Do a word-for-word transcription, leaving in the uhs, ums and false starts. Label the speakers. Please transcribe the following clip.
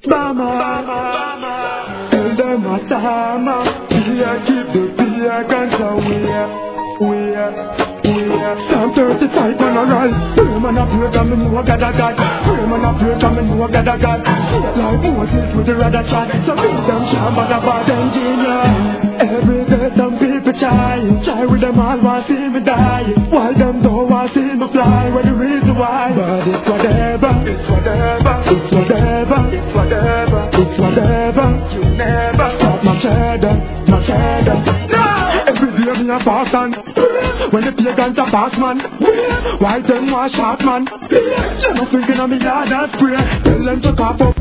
Speaker 1: Bama, tell them a sama. Beer, keep the beer, guns away, we're, we're. I'm thirty-five man a ride. Pray man a break and me know God a God. Pray man a break and me know God a God. Like Moses with the rod a shot. So beat them sham but a bad engineer. Every day some people try. Try with them all want see me die. While them don't want see me fly. Well the reason why. But it's whatever, it's whatever, it's whatever, it's whatever, it's whatever. You never stop my cheddar, my cheddar. No! Every day me a fast and when the pagans a pass man, why them want shot man? Them a thinking of me yard and spray. Tell them to cop up.